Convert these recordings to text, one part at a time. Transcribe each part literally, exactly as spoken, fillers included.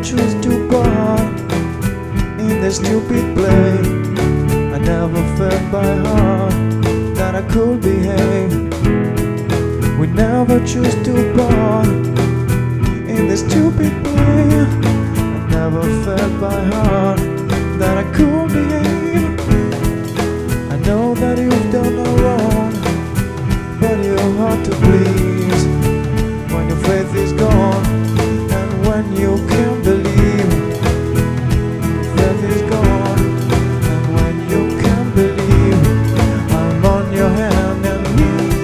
choose to part in this stupid play. I never felt by heart that I could behave. We never choose to part in this stupid play. I never felt by heart that I could behave. I know that you've done no wrong, but you're hard to please when your faith is gone and when you can't believe. Faith is gone and when you can't believe. I'm on your hand and knees.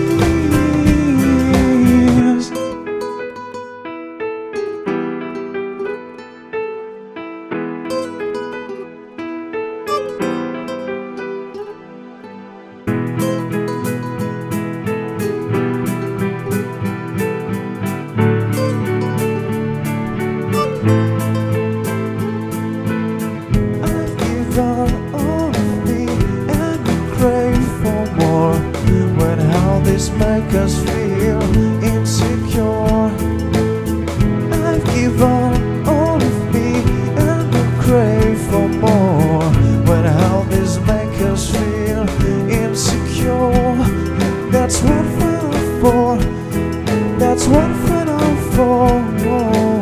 This make us feel insecure. I've given all of me and we crave for more. When how this make us feel insecure. That's what fell for. That's what fell for.